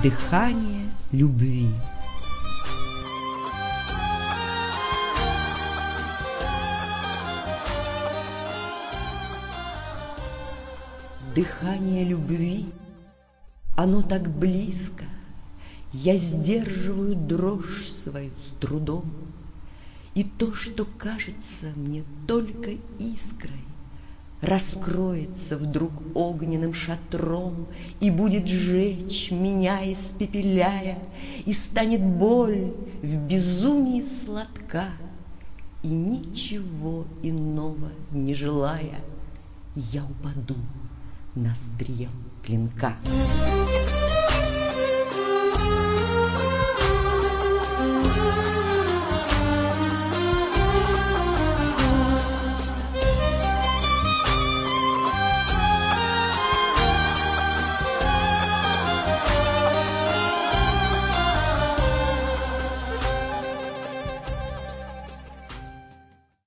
Дыхание любви. Дыхание любви, оно так близко, я сдерживаю дрожь свою с трудом. И то, что кажется мне только искрой, раскроется вдруг огненным шатром и будет жечь меня, испепеляя, и станет боль в безумии сладка, и ничего иного не желая, я упаду на острие клинка.